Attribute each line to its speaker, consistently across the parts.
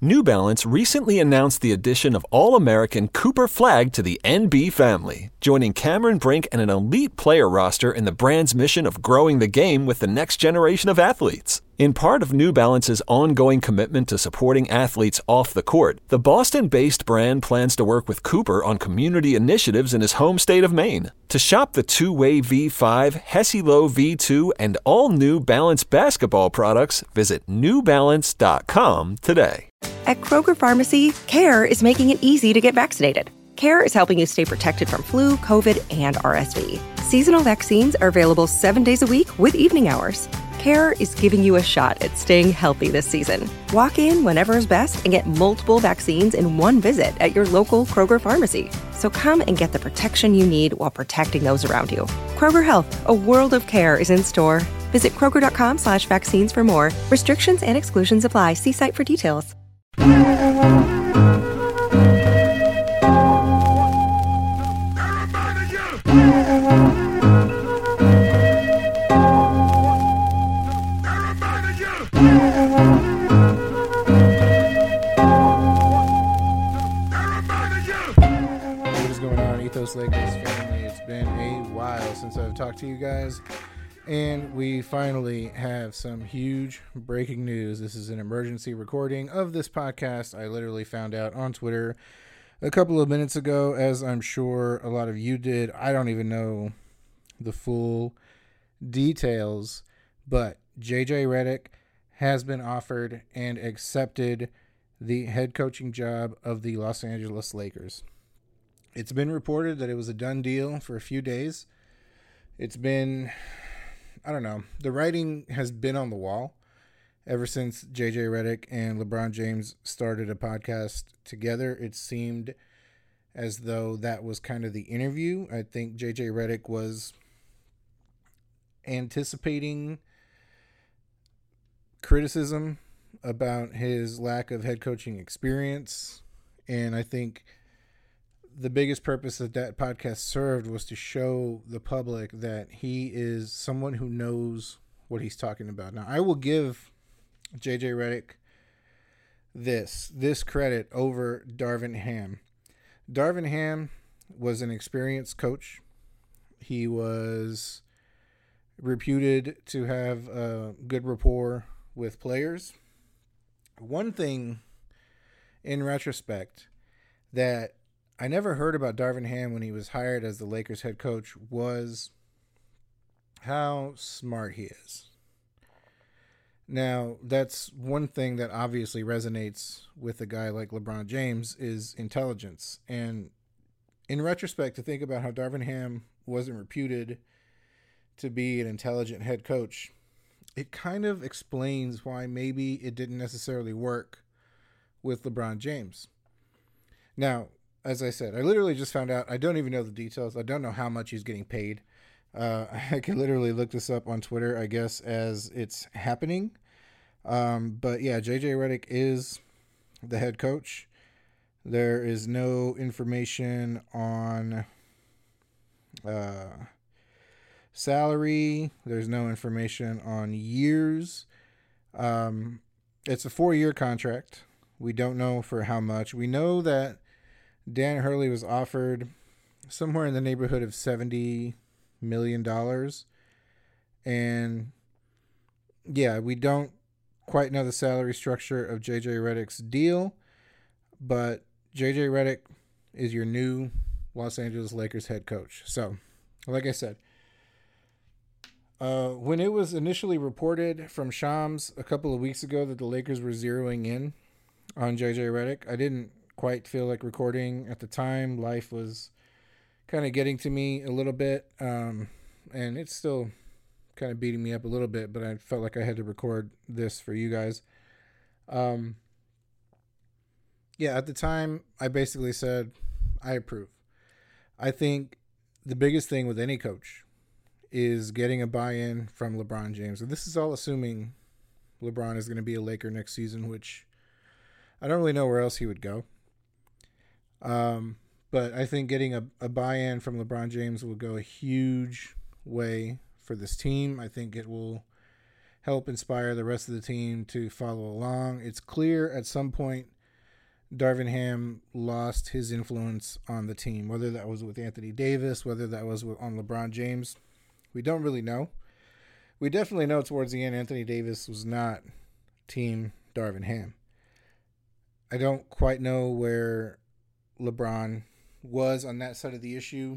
Speaker 1: New Balance recently announced the addition of All-American Cooper Flagg to the NB family, joining Cameron Brink and an elite player roster in the brand's mission of growing the game with the next generation of athletes. In part of New Balance's ongoing commitment to supporting athletes off the court, the Boston-based brand plans to work with Cooper on community initiatives in his home state of Maine. To shop the two-way V5, Hesi-Lo V2, and all New Balance basketball products, visit newbalance.com today.
Speaker 2: At Kroger Pharmacy, CARE is making it easy to get vaccinated. CARE is helping you stay protected from flu, COVID, and RSV. Seasonal vaccines are available 7 days a week with evening hours. CARE is giving you a shot at staying healthy this season. Walk in whenever is best and get multiple vaccines in one visit at your local Kroger Pharmacy. So come and get the protection you need while protecting those around you. Kroger Health, a world of care is in store. Visit Kroger.com/vaccines for more. Restrictions and exclusions apply. See site for details.
Speaker 3: Lakers family, it's been a while since I've talked to you guys, and we finally have some huge breaking news. This is an emergency recording of this podcast. I literally found out on Twitter a couple of minutes ago, as I'm sure a lot of you did. I don't even know the full details, but JJ Redick has been offered and accepted the head coaching job of the Los Angeles Lakers. It's been reported that it was a done deal for a few days. It's been, I don't know, the writing has been on the wall ever since JJ Redick and LeBron James started a podcast together. It seemed as though that was kind of the interview. I think JJ Redick was anticipating criticism about his lack of head coaching experience, and I think the biggest purpose that podcast served was to show the public that he is someone who knows what he's talking about. Now, I will give JJ Redick this credit over Darvin Ham. Darvin Ham was an experienced coach. He was reputed to have a good rapport with players. One thing in retrospect that I never heard about Darvin Ham when he was hired as the Lakers head coach was how smart he is. Now, that's one thing that obviously resonates with a guy like LeBron James is intelligence. And in retrospect, to think about how Darvin Ham wasn't reputed to be an intelligent head coach, it kind of explains why maybe it didn't necessarily work with LeBron James. Now, as I said, I literally just found out. I don't even know the details. I don't know how much he's getting paid. I can literally look this up on Twitter, I guess, as it's happening. But yeah, JJ Redick is the head coach. There is no information on salary. There's no information on years. It's a 4-year contract. We don't know for how much. We know that Dan Hurley was offered somewhere in the neighborhood of $70 million. And yeah, we don't quite know the salary structure of JJ Redick's deal, but JJ Redick is your new Los Angeles Lakers head coach. So, like I said, when it was initially reported from Shams a couple of weeks ago that the Lakers were zeroing in on JJ Redick, I didn't quite feel like recording at the time. Life was kind of getting to me a little bit, and it's still kind of beating me up a little bit, but I felt like I had to record this for you guys. Yeah, at the time, I basically said, I approve. I think the biggest thing with any coach is getting a buy-in from LeBron James. And this is all assuming LeBron is going to be a Laker next season, which I don't really know where else he would go. But I think getting a buy-in from LeBron James will go a huge way for this team. I think it will help inspire the rest of the team to follow along. It's clear at some point Darvin Ham lost his influence on the team, whether that was with Anthony Davis, whether that was on LeBron James. We don't really know. We definitely know towards the end Anthony Davis was not team Darvin Ham. I don't quite know where LeBron was on that side of the issue.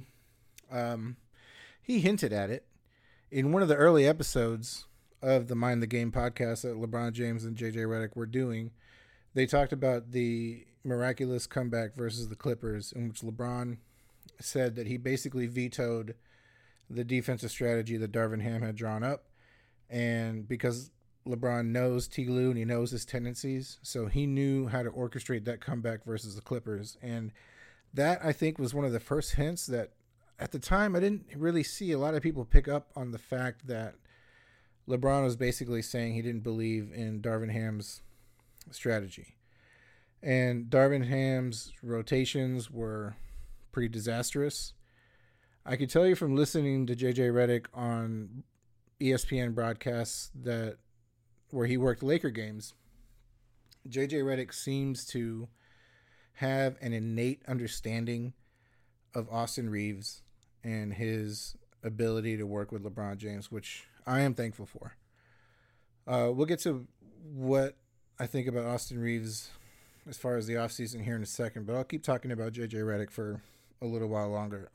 Speaker 3: He hinted at it in one of the early episodes of the Mind the Game podcast that LeBron James and JJ Redick were doing. They talked about the miraculous comeback versus the Clippers, in which LeBron said that he basically vetoed the defensive strategy that Darvin Ham had drawn up. And because LeBron knows T. Lue and he knows his tendencies, so he knew how to orchestrate that comeback versus the Clippers. And that, I think, was one of the first hints that at the time I didn't really see a lot of people pick up on the fact that LeBron was basically saying he didn't believe in Darvin Ham's strategy. And Darvin Ham's rotations were pretty disastrous. I could tell you from listening to JJ Redick on ESPN broadcasts that where he worked Laker games, JJ Redick seems to have an innate understanding of Austin Reeves and his ability to work with LeBron James, which I am thankful for. We'll get to what I think about Austin Reeves as far as the offseason here in a second, but I'll keep talking about JJ Redick for a little while longer.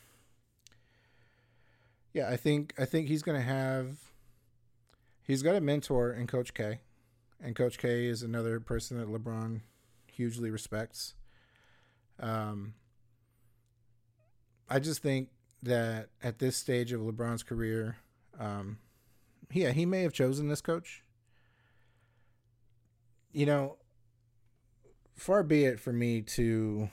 Speaker 3: I think he's going to he's got a mentor in Coach K, and Coach K is another person that LeBron hugely respects. I just think that at this stage of LeBron's career, he may have chosen this coach. You know, far be it for me to,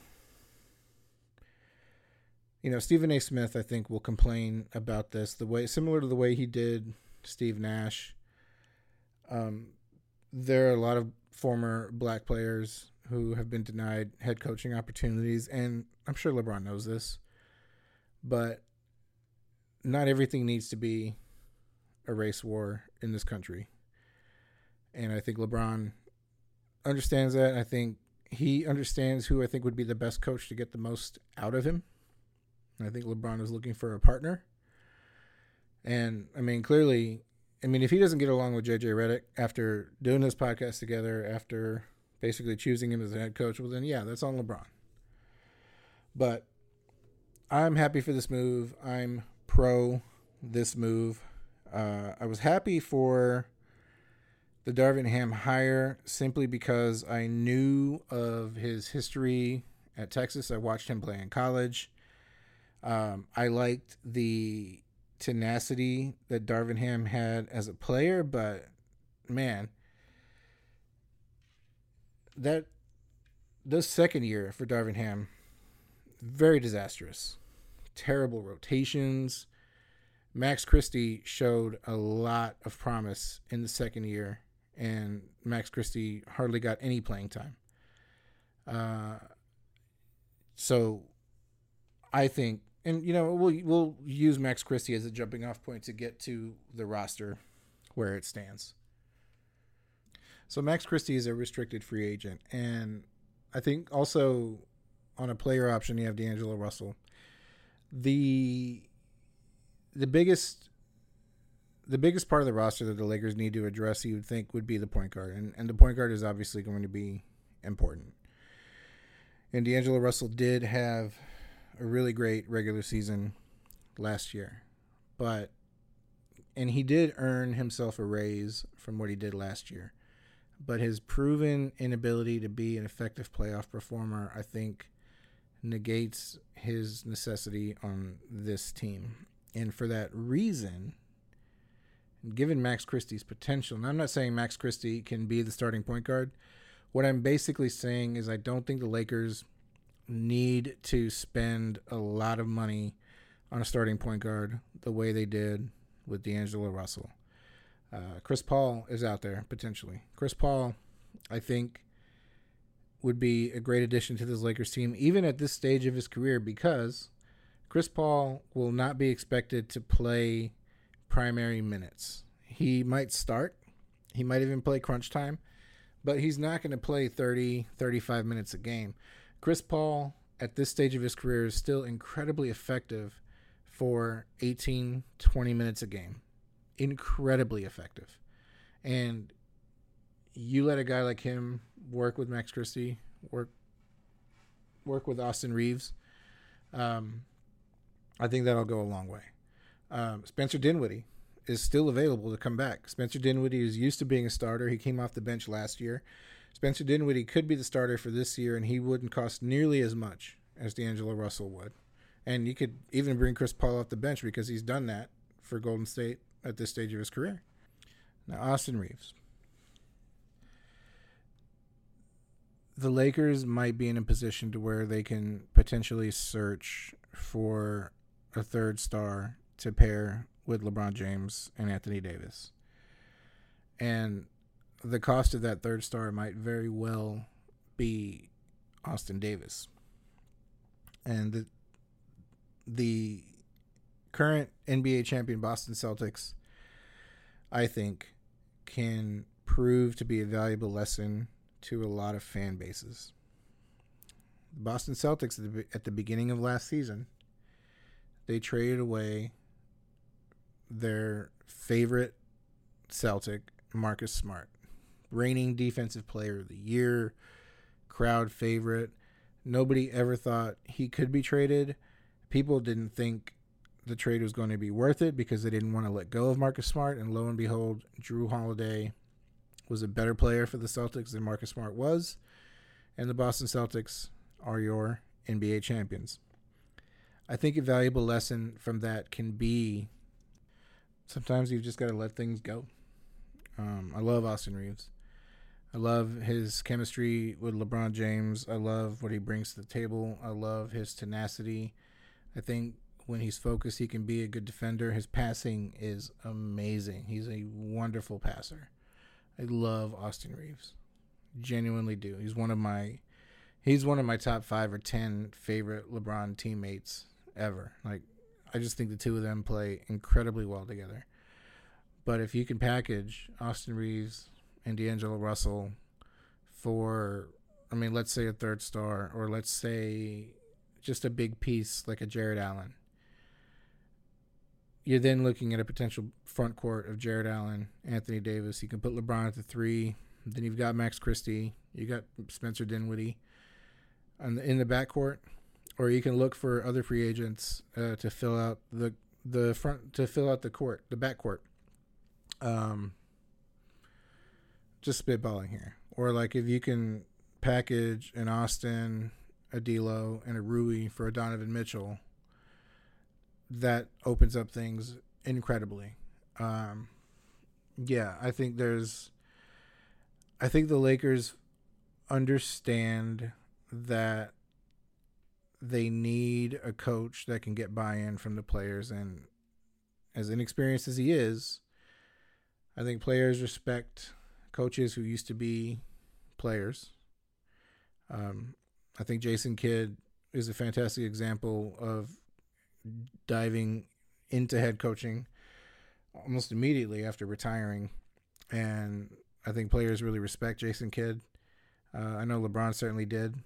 Speaker 3: Stephen A. Smith, I think, will complain about this similar to the way he did Steve Nash. There are a lot of former black players who have been denied head coaching opportunities, and I'm sure LeBron knows this, but not everything needs to be a race war in this country. And I think LeBron understands that. I think he understands who I think would be the best coach to get the most out of him. I think LeBron is looking for a partner. And, clearly, if he doesn't get along with JJ Redick after doing this podcast together, after basically choosing him as the head coach, well, then, yeah, that's on LeBron. But I'm happy for this move. I'm pro this move. I was happy for the Darvin Ham hire simply because I knew of his history at Texas. I watched him play in college. I liked the tenacity that Darvin Ham had as a player, but man, the second year for Darvin Ham, very disastrous. Terrible rotations. Max Christie showed a lot of promise in the second year, and Max Christie hardly got any playing time. So I think, and we'll use Max Christie as a jumping off point to get to the roster where it stands. So Max Christie is a restricted free agent, and I think also on a player option you have D'Angelo Russell. The biggest part of the roster that the Lakers need to address, you would think, would be the point guard, and the point guard is obviously going to be important. And D'Angelo Russell did have a really great regular season last year, and he did earn himself a raise from what he did last year, but his proven inability to be an effective playoff performer, I think, negates his necessity on this team. And for that reason, given Max Christie's potential, and I'm not saying Max Christie can be the starting point guard, what I'm basically saying is I don't think the Lakers need to spend a lot of money on a starting point guard the way they did with D'Angelo Russell. Chris Paul is out there, potentially. Chris Paul, I think, would be a great addition to this Lakers team, even at this stage of his career, because Chris Paul will not be expected to play primary minutes. He might start. He might even play crunch time, but he's not going to play 30, 35 minutes a game. Chris Paul, at this stage of his career, is still incredibly effective for 18, 20 minutes a game. Incredibly effective. And you let a guy like him work with Max Christie, work with Austin Reeves, I think that'll go a long way. Spencer Dinwiddie is still available to come back. Spencer Dinwiddie is used to being a starter. He came off the bench last year. Spencer Dinwiddie could be the starter for this year, and he wouldn't cost nearly as much as D'Angelo Russell would. And you could even bring Chris Paul off the bench because he's done that for Golden State at this stage of his career. Now, Austin Reeves. The Lakers might be in a position to where they can potentially search for a third star to pair with LeBron James and Anthony Davis. And the cost of that third star might very well be Austin Davis. And the current NBA champion Boston Celtics, I think, can prove to be a valuable lesson to a lot of fan bases. The Boston Celtics at the beginning of last season, they traded away their favorite Celtic, Marcus Smart, reigning defensive player of the year, crowd favorite. Nobody ever thought he could be traded. People didn't think the trade was going to be worth it because they didn't want to let go of Marcus Smart. And lo and behold, Jrue Holiday was a better player for the Celtics than Marcus Smart was. And the Boston Celtics are your NBA champions. I think a valuable lesson from that can be sometimes you've just got to let things go. I love Austin Reeves. I love his chemistry with LeBron James. I love what he brings to the table. I love his tenacity. I think when he's focused, he can be a good defender. His passing is amazing. He's a wonderful passer. I love Austin Reeves. Genuinely do. He's one of my top 5 or 10 favorite LeBron teammates ever. Like, I just think the two of them play incredibly well together. But if you can package Austin Reeves and D'Angelo Russell for, let's say a third star, or let's say just a big piece like a Jared Allen, you're then looking at a potential front court of Jared Allen, Anthony Davis. You can put LeBron at the 3. Then you've got Max Christie. You got Spencer Dinwiddie in the backcourt. Or you can look for other free agents to fill out the front, to fill out the backcourt. Just spitballing here. Or like if you can package an Austin, a D'Lo, and a Rui for a Donovan Mitchell, that opens up things incredibly. I think the Lakers understand that they need a coach that can get buy-in from the players, and as inexperienced as he is, I think players respect coaches who used to be players. I think Jason Kidd is a fantastic example of diving into head coaching almost immediately after retiring, and I think players really respect Jason Kidd. I know LeBron certainly did.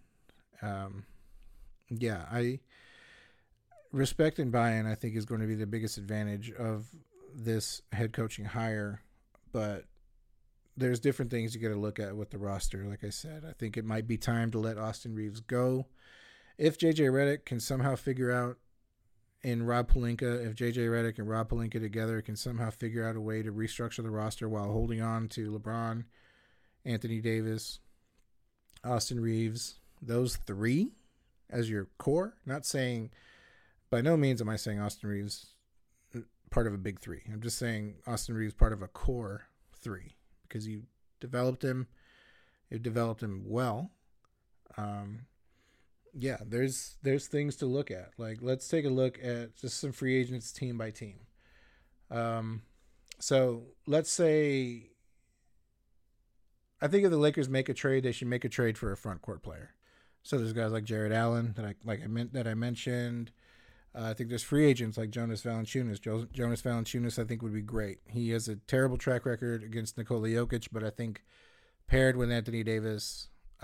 Speaker 3: I respect and buy-in, I think, is going to be the biggest advantage of this head coaching hire, but there's different things you got to look at with the roster. Like I said, I think it might be time to let Austin Reeves go. If JJ Redick can somehow figure out, and Rob Pelinka, if JJ Redick and Rob Pelinka together can somehow figure out a way to restructure the roster while holding on to LeBron, Anthony Davis, Austin Reeves, those 3 as your core, by no means am I saying Austin Reeves part of a big 3. I'm just saying Austin Reeves part of a core 3 because you've developed him well. There's things to look at. Like, let's take a look at just some free agents team by team. So let's say, I think if the Lakers make a trade, they should make a trade for a front court player. So there's guys like Jared Allen that I mentioned. I think there's free agents like Jonas Valanciunas. Jonas Valanciunas, I think, would be great. He has a terrible track record against Nikola Jokic, but I think paired with Anthony Davis,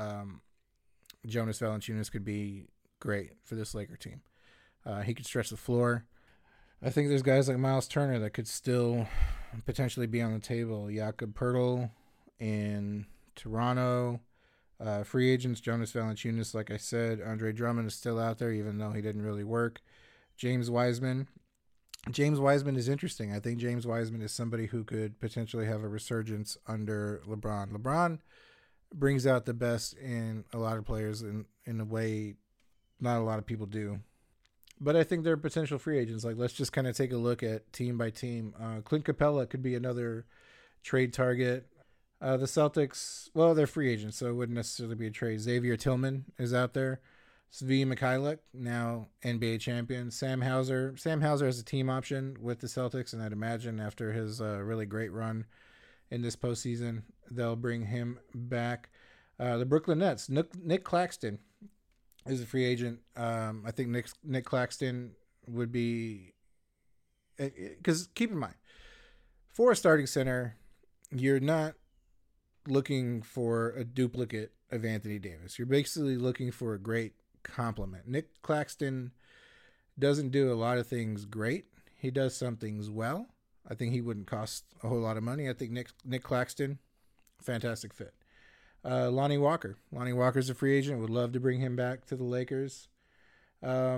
Speaker 3: Jonas Valanciunas could be great for this Laker team. He could stretch the floor. I think there's guys like Miles Turner that could still potentially be on the table. Jakob Poeltl in Toronto. Free agents, Jonas Valanciunas, like I said. Andre Drummond is still out there, even though he didn't really work. James Wiseman. James Wiseman is interesting. I think James Wiseman is somebody who could potentially have a resurgence under LeBron. LeBron brings out the best in a lot of players in a way not a lot of people do. But I think they're potential free agents. Like, let's just kind of take a look at team by team. Clint Capella could be another trade target. The Celtics, well, they're free agents, so it wouldn't necessarily be a trade. Xavier Tillman is out there. Svi Mykhailiuk, now NBA champion. Sam Hauser has a team option with the Celtics, and I'd imagine after his really great run in this postseason, they'll bring him back. The Brooklyn Nets, Nick Claxton is a free agent. I think Nick Claxton would be, because keep in mind, for a starting center, you're not looking for a duplicate of Anthony Davis. You're basically looking for a great complement. Nick Claxton doesn't do a lot of things great. He does some things well. I think he wouldn't cost a whole lot of money. I think Nick Claxton, fantastic fit. Lonnie Walker. Lonnie Walker's a free agent. Would love to bring him back to the Lakers. I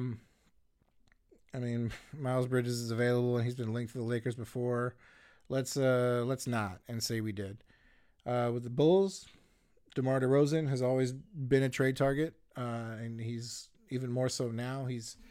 Speaker 3: mean, Miles Bridges is available, and he's been linked to the Lakers before. Let's not and say we did. With the Bulls, DeMar DeRozan has always been a trade target, and he's even more so now.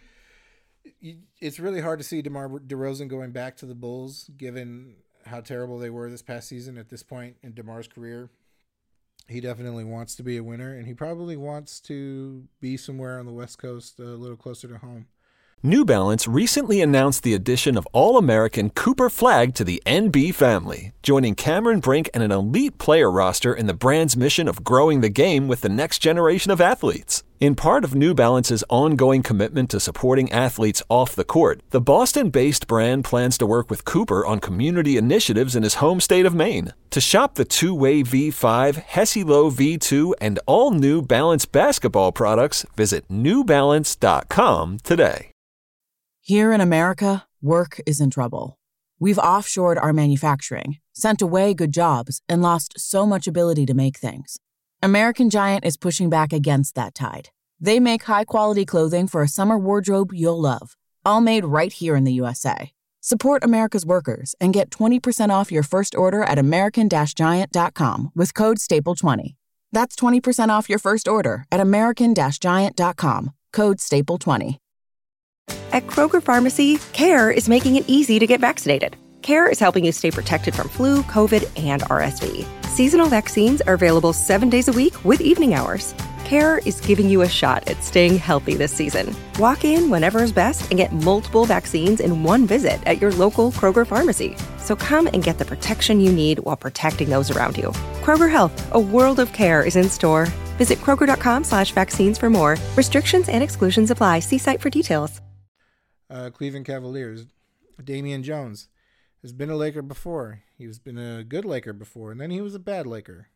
Speaker 3: It's really hard to see DeMar DeRozan going back to the Bulls, given how terrible they were this past season. At this point in DeMar's career, he definitely wants to be a winner, and he probably wants to be somewhere on the West Coast, a little closer to home.
Speaker 1: New Balance recently announced the addition of All-American Cooper Flagg to the NB family, joining Cameron Brink and an elite player roster in the brand's mission of growing the game with the next generation of athletes. In part of New Balance's ongoing commitment to supporting athletes off the court, the Boston-based brand plans to work with Cooper on community initiatives in his home state of Maine. To shop the two-way V5, Hesi-Lo V2, and all New Balance basketball products, visit newbalance.com today.
Speaker 4: Here in America, work is in trouble. We've offshored our manufacturing, sent away good jobs, and lost so much ability to make things. American Giant is pushing back against that tide. They make high-quality clothing for a summer wardrobe you'll love, all made right here in the USA. Support America's workers and get 20% off your first order at american-giant.com with code STAPLE20. That's 20% off your first order at american-giant.com, code STAPLE20.
Speaker 2: At Kroger Pharmacy, CARE is making it easy to get vaccinated. CARE is helping you stay protected from flu, COVID, and RSV. Seasonal vaccines are available 7 days a week with evening hours. CARE is giving you a shot at staying healthy this season. Walk in whenever is best and get multiple vaccines in one visit at your local Kroger Pharmacy. So come and get the protection you need while protecting those around you. Kroger Health, a world of care, is in store. Visit Kroger.com/vaccines for more. Restrictions and exclusions apply. See site for details.
Speaker 3: Cleveland Cavaliers, Damian Jones has been a Laker before. He's been a good Laker before, and then he was a bad Laker.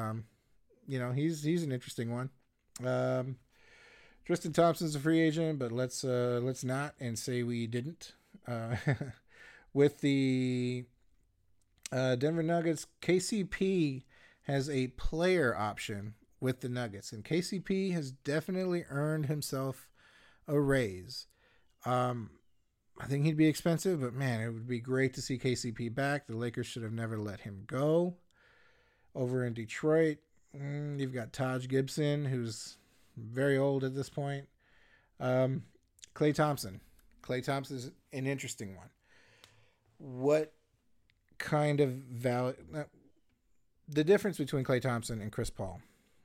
Speaker 3: He's an interesting one. Tristan Thompson's a free agent, but let's not and say we didn't. With the Denver Nuggets, KCP has a player option with the Nuggets, and KCP has definitely earned himself a raise. I think he'd be expensive, but man, it would be great to see KCP back. The Lakers should have never let him go. Over in Detroit, you've got Taj Gibson, who's very old at this point. Klay Thompson. Klay Thompson is an interesting one. What kind of value? The difference between Klay Thompson and Chris Paul.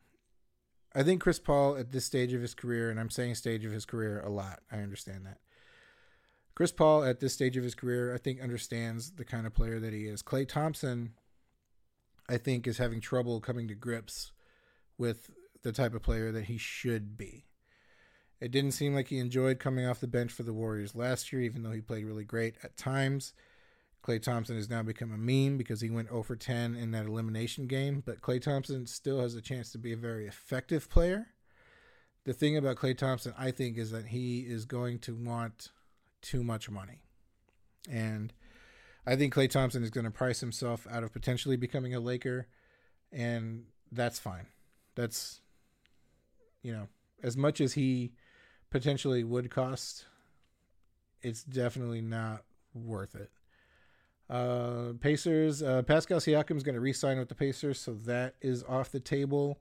Speaker 3: I think Chris Paul at this stage of his career, and I'm saying stage of his career a lot, I understand that. Chris Paul at this stage of his career, I think, understands the kind of player that he is. Klay Thompson, I think, is having trouble coming to grips with the type of player that he should be. It didn't seem like he enjoyed coming off the bench for the Warriors last year, even though he played really great at times. Klay Thompson has now become a meme because he went 0 for 10 in that elimination game, but Klay Thompson still has a chance to be a very effective player. The thing about Klay Thompson, I think, is that he is going to want too much money. And I think Klay Thompson is going to price himself out of potentially becoming a Laker, and that's fine. That's, as much as he potentially would cost, it's definitely not worth it. Pacers, Pascal Siakam is going to re-sign with the Pacers, so that is off the table.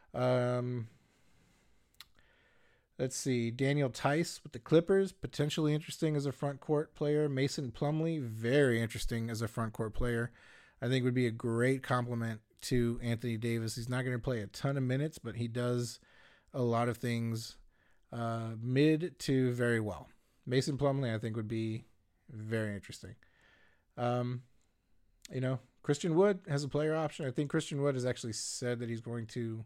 Speaker 3: Let's see, Daniel Tice with the Clippers, potentially interesting as a front court player. Mason Plumlee, very interesting as a front court player. I think would be a great compliment to Anthony Davis. He's not going to play a ton of minutes, but he does a lot of things mid to very well. Mason Plumlee, I think, would be very interesting. Christian Wood has a player option. I think Christian Wood has actually said that he's going to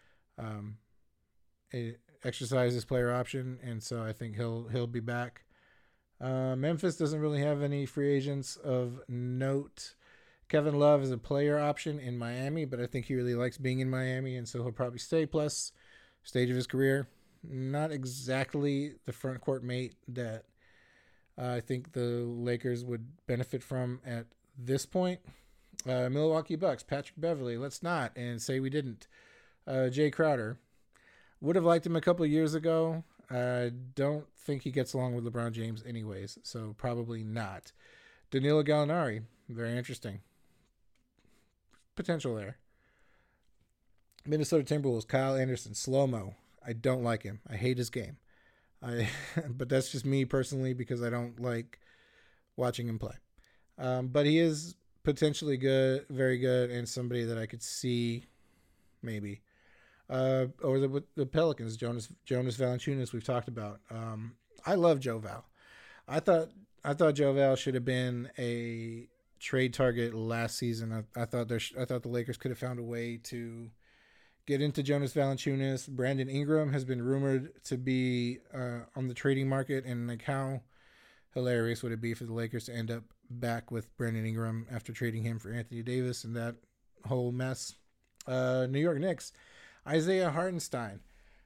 Speaker 3: exercise his player option, and so I think he'll be back. Memphis doesn't really have any free agents of note. Kevin Love is a player option in Miami, but I think he really likes being in Miami, and so he'll probably stay. Plus, stage of his career, not exactly the front court mate that I think the Lakers would benefit from at this point. Milwaukee Bucks, Patrick Beverley, let's not and say we didn't. Jay Crowder, would have liked him a couple of years ago. I don't think he gets along with LeBron James anyways, so probably not. Danilo Gallinari, very interesting. Potential there. Minnesota Timberwolves, Kyle Anderson, slow-mo. I don't like him. I hate his game. But that's just me personally because I don't like watching him play. But he is potentially good, very good, and somebody that I could see maybe. Or the Pelicans, Jonas Valanciunas, we've talked about. I love Joe Val. I thought Joe Val should have been a trade target last season. I thought the Lakers could have found a way to get into Jonas Valanciunas. Brandon Ingram has been rumored to be on the trading market, and like how hilarious would it be for the Lakers to end up back with Brandon Ingram after trading him for Anthony Davis and that whole mess. New York Knicks, Isaiah Hartenstein,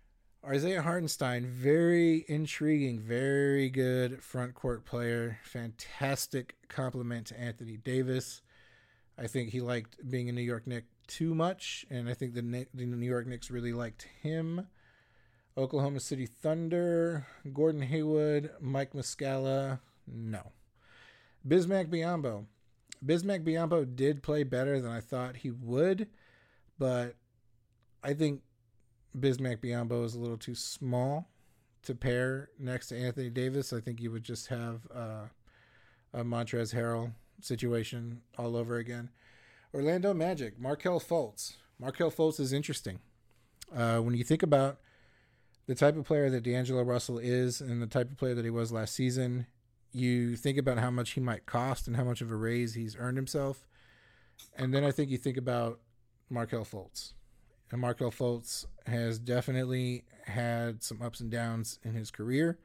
Speaker 3: very intriguing, very good front court player, fantastic compliment to Anthony Davis. I think he liked being a New York Knick too much, and I think the New York Knicks really liked him. Oklahoma City Thunder, Gordon Hayward, Mike Muscala, no. Bismack Biyombo did play better than I thought he would, but I think Bismack Biyombo is a little too small to pair next to Anthony Davis. I think you would just have a Montrezl Harrell situation all over again. Orlando Magic, Markelle Fultz. Markelle Fultz is interesting. When you think about the type of player that D'Angelo Russell is and the type of player that he was last season, you think about how much he might cost and how much of a raise he's earned himself. And then I think you think about Markelle Fultz. And Markelle Fultz has definitely had some ups and downs in his career.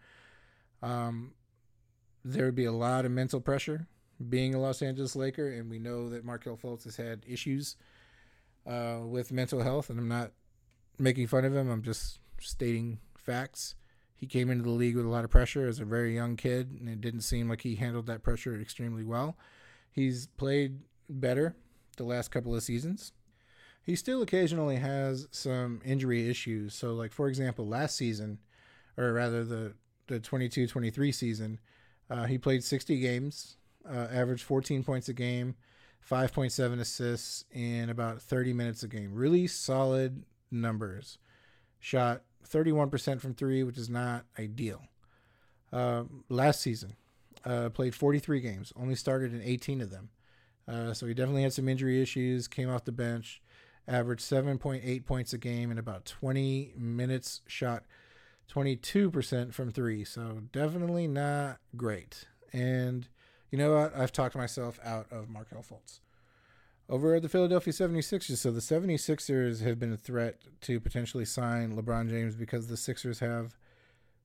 Speaker 3: There would be a lot of mental pressure being a Los Angeles Laker, and we know that Markelle Fultz has had issues with mental health, and I'm not making fun of him. I'm just stating facts. He came into the league with a lot of pressure as a very young kid, and it didn't seem like he handled that pressure extremely well. He's played better the last couple of seasons. He still occasionally has some injury issues. So, like, for example, last season, or rather the 22-23 season, he played 60 games, averaged 14 points a game, 5.7 assists in about 30 minutes a game. Really solid numbers. Shot 31% from three, which is not ideal. Last season, played 43 games, only started in 18 of them. So he definitely had some injury issues, came off the bench, averaged 7.8 points a game in about 20 minutes, shot 22% from three. So definitely not great. And you know what? I've talked myself out of Markelle Fultz. Over at the Philadelphia 76ers, so the 76ers have been a threat to potentially sign LeBron James because the Sixers have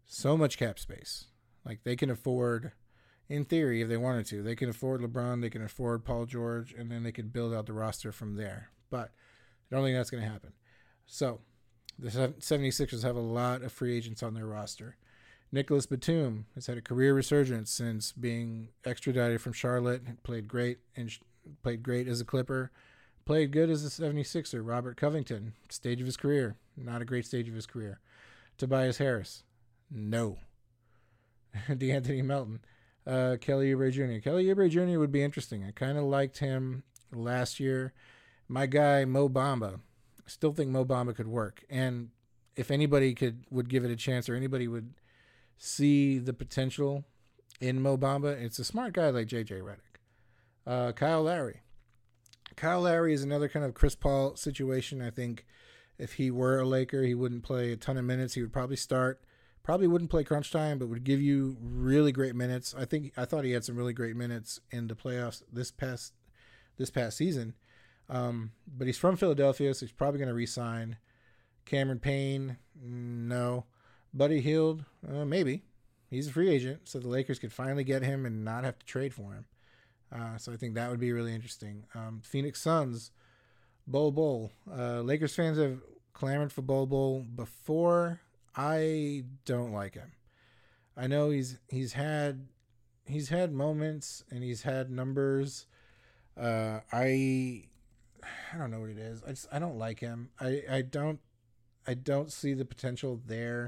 Speaker 3: so much cap space. Like, they can afford, in theory, if they wanted to, they can afford LeBron, they can afford Paul George, and then they could build out the roster from there. But I don't think that's going to happen. So the 76ers have a lot of free agents on their roster. Nicholas Batum has had a career resurgence since being extradited from Charlotte. Played great as a Clipper. Played good as a 76er. Robert Covington, stage of his career. Not a great stage of his career. Tobias Harris, no. DeAnthony Melton. Kelly Oubre Jr. Kelly Oubre Jr. would be interesting. I kind of liked him last year. My guy, Mo Bamba. I still think Mo Bamba could work. And if anybody would give it a chance, or anybody would see the potential in Mo Bamba, it's a smart guy like JJ Redick. Kyle Lowry. Kyle Lowry is another kind of Chris Paul situation. I think if he were a Laker, he wouldn't play a ton of minutes. He would probably start. Probably wouldn't play crunch time, but would give you really great minutes. I thought he had some really great minutes in the playoffs this past season. But he's from Philadelphia, so he's probably going to re-sign. Cameron Payne, no. Buddy Hield, maybe. He's a free agent, so the Lakers could finally get him and not have to trade for him. So I think that would be really interesting. Phoenix Suns, Bol Bol. Lakers fans have clamored for Bol Bol before. I don't like him. I know he's had moments and he's had numbers. I don't know what it is. I don't like him. I don't see the potential there.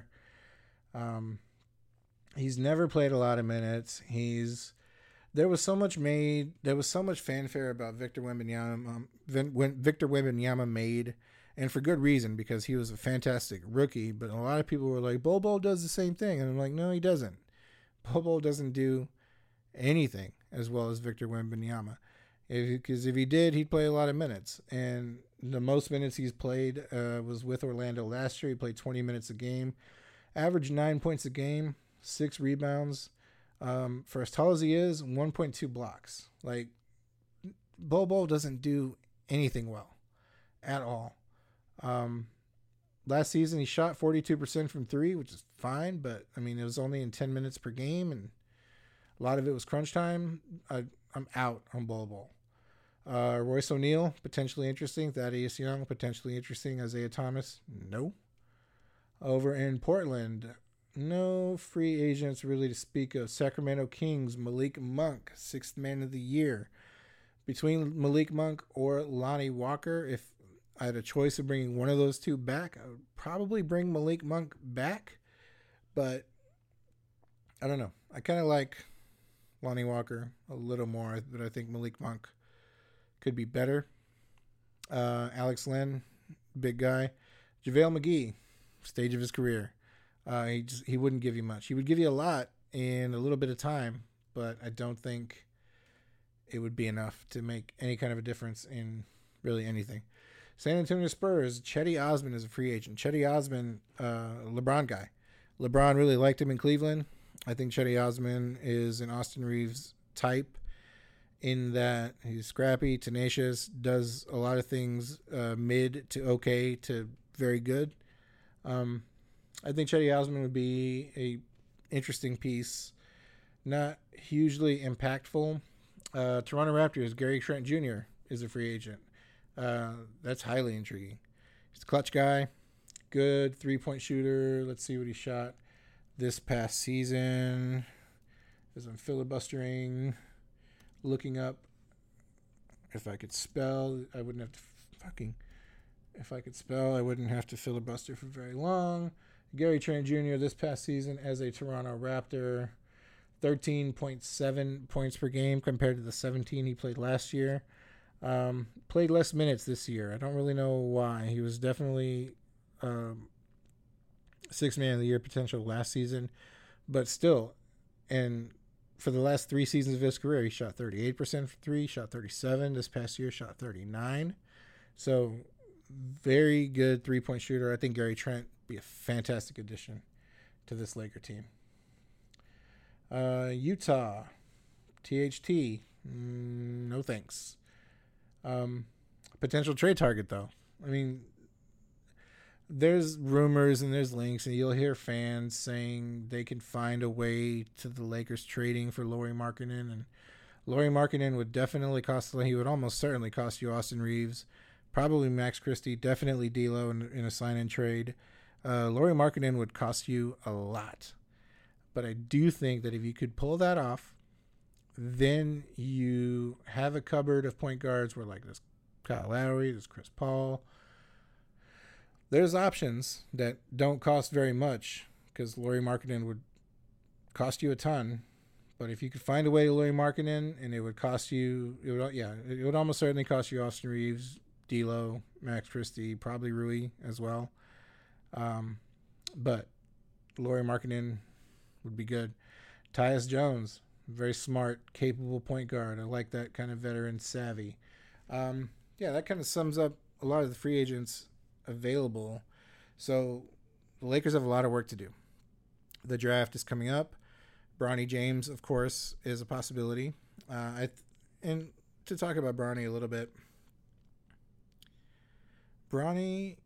Speaker 3: He's never played a lot of minutes. There was so much fanfare about Victor Wembanyama. Victor Wembanyama made, and for good reason, because he was a fantastic rookie. But a lot of people were like, Bol Bol does the same thing, and I'm like, no, he doesn't. Bol Bol doesn't do anything as well as Victor Wembanyama. Because if he did, he'd play a lot of minutes. And the most minutes he's played was with Orlando last year. He played 20 minutes a game, averaged 9 points a game, 6 rebounds. For as tall as he is, 1.2 blocks. Like, Bol Bol doesn't do anything well at all. Last season, he shot 42% from 3, which is fine, but I mean, it was only in 10 minutes per game, and a lot of it was crunch time. I'm out on Bol Bol. Royce O'Neal, potentially interesting. Thaddeus Young, potentially interesting. Isaiah Thomas, no. Over in Portland, no free agents really to speak of. Sacramento Kings, Malik Monk, 6th man of the year. Between Malik Monk or Lonnie Walker, if I had a choice of bringing one of those two back, I would probably bring Malik Monk back. But I don't know. I kind of like Lonnie Walker a little more, but I think Malik Monk could be better. Alex Len, big guy. JaVale McGee, stage of his career. He wouldn't give you much. He would give you a lot in a little bit of time, but I don't think it would be enough to make any kind of a difference in really anything. San Antonio Spurs, Chetty Osman is a free agent. Chetty Osman, LeBron guy. LeBron really liked him in Cleveland. I think Chetty Osman is an Austin Reeves type in that he's scrappy, tenacious, does a lot of things mid to okay to very good. I think Chetty Osman would be a interesting piece, not hugely impactful. Toronto Raptors, Gary Trent Jr. is a free agent. That's highly intriguing. He's a clutch guy, good 3-point shooter. Let's see what he shot this past season. As I'm filibustering, looking up. If I could spell, I wouldn't have to If I could spell, I wouldn't have to filibuster for very long. Gary Trent Jr. this past season as a Toronto Raptor, 13.7 points per game compared to the 17 he played last year. Played less minutes this year. I don't really know why. He was definitely 6th man of the year potential last season, but still, and for the last 3 seasons of his career, he shot 38% for 3, shot 37. This past year, shot 39. So very good 3-point shooter. I think Gary Trent would be a fantastic addition to this Laker team. Utah, THT, no thanks. Potential trade target, though. I mean, there's rumors and there's links, and you'll hear fans saying they can find a way to the Lakers trading for Lauri Markkanen, and Lauri Markkanen would definitely he would almost certainly cost you Austin Reeves, probably Max Christie, definitely D'Lo in a sign-in trade. Lauri Markkanen would cost you a lot, but I do think that if you could pull that off, then you have a cupboard of point guards where, like, there's Kyle Lowry, there's Chris Paul. There's options that don't cost very much, because Lauri Markkanen would cost you a ton. But if you could find a way to Lauri Markkanen, and it would cost you, it would almost certainly cost you Austin Reeves, D'Lo, Max Christie, probably Rui as well. But Lauri Markkanen would be good. Tyus Jones, very smart, capable point guard. I like that kind of veteran savvy. That kind of sums up a lot of the free agents available. So the Lakers have a lot of work to do. The draft is coming up. Bronny James, of course, is a possibility. And to talk about Bronny a little bit, Bronny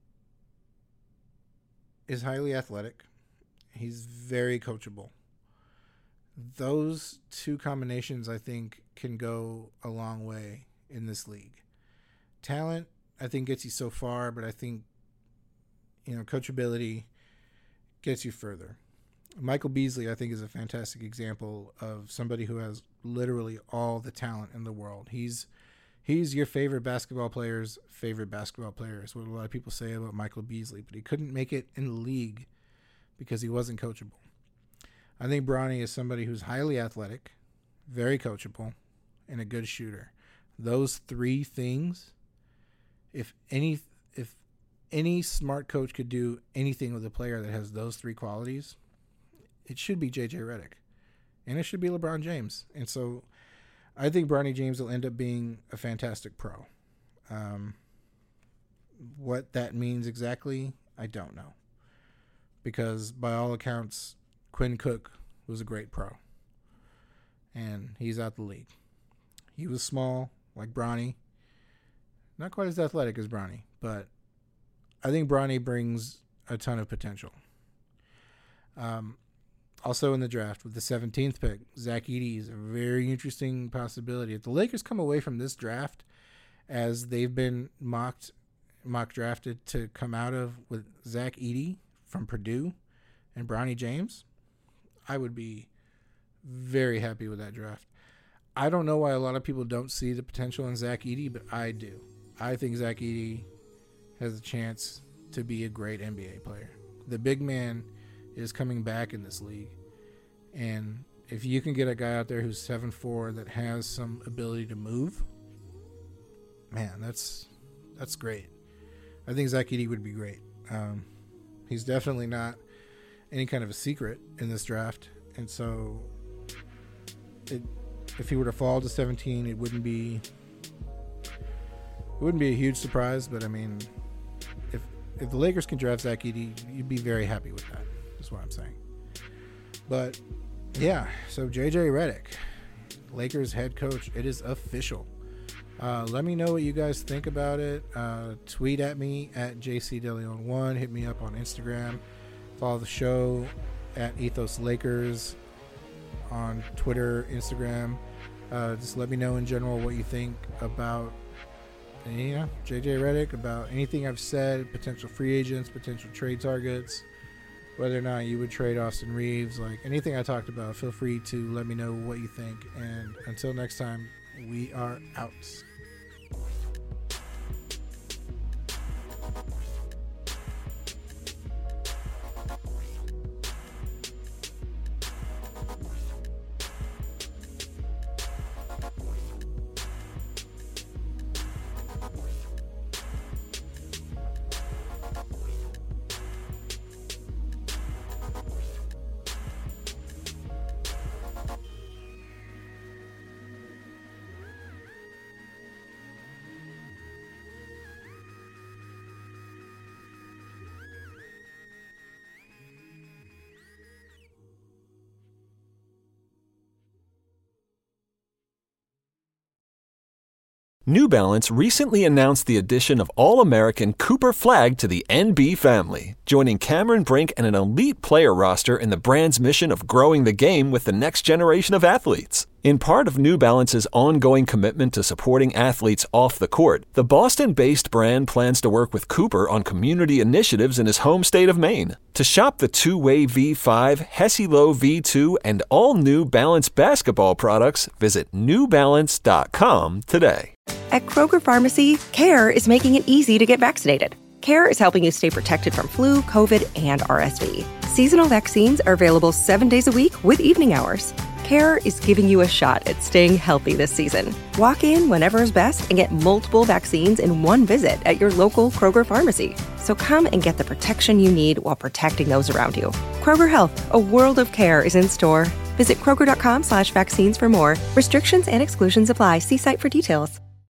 Speaker 3: is highly athletic. He's very coachable. Those two combinations, I think, can go a long way in this league. Talent, I think, gets you so far, but I think, coachability gets you further. Michael Beasley, I think, is a fantastic example of somebody who has literally all the talent in the world. He's your favorite basketball player's favorite basketball player, is what a lot of people say about Michael Beasley, but he couldn't make it in the league because he wasn't coachable. I think Bronny is somebody who's highly athletic, very coachable, and a good shooter. Those three things, if any smart coach could do anything with a player that has those three qualities, it should be J.J. Redick, and it should be LeBron James. And so I think Bronny James will end up being a fantastic pro. What that means exactly, I don't know, because by all accounts, Quinn Cook was a great pro, and he's out the league. He was small, like Bronny, not quite as athletic as Bronny, but I think Bronny brings a ton of potential. Also in the draft with the 17th pick, Zach Edey is a very interesting possibility. If the Lakers come away from this draft as they've been mock drafted to come out of with Zach Edey from Purdue and Bronny James, I would be very happy with that draft. I don't know why a lot of people don't see the potential in Zach Edey, but I do. I think Zach Edey has a chance to be a great NBA player. The big man is coming back in this league, and if you can get a guy out there who's 7'4" that has some ability to move, man, that's great. I think Zach Edey would be great. He's definitely not any kind of a secret in this draft, and so if he were to fall to 17, it wouldn't be a huge surprise. But I mean, if the Lakers can draft Zach Edey, you'd be very happy with that. That's what I'm saying. But yeah, so JJ Redick, Lakers head coach, it is official. Let me know what you guys think about it. Tweet at me at JCDeLeon1. Hit me up on Instagram. Follow the show at Ethos Lakers on Twitter, Instagram. Just let me know in general what you think about JJ Redick, about anything I've said, potential free agents, potential trade targets, whether or not you would trade Austin Reeves, like anything I talked about. Feel free to let me know what you think. And until next time, we are out.
Speaker 1: New Balance recently announced the addition of All-American Cooper Flag to the NB family, joining Cameron Brink and an elite player roster in the brand's mission of growing the game with the next generation of athletes. In part of New Balance's ongoing commitment to supporting athletes off the court, the Boston-based brand plans to work with Cooper on community initiatives in his home state of Maine. To shop the two-way V5, Hesi-Lo V2, and all New Balance basketball products, visit newbalance.com today.
Speaker 2: At Kroger Pharmacy, CARE is making it easy to get vaccinated. CARE is helping you stay protected from flu, COVID, and RSV. Seasonal vaccines are available 7 days a week with evening hours. CARE is giving you a shot at staying healthy this season. Walk in whenever is best and get multiple vaccines in one visit at your local Kroger Pharmacy. So come and get the protection you need while protecting those around you. Kroger Health, a world of care is in store. Visit Kroger.com/vaccines for more. Restrictions and exclusions apply. See site for details.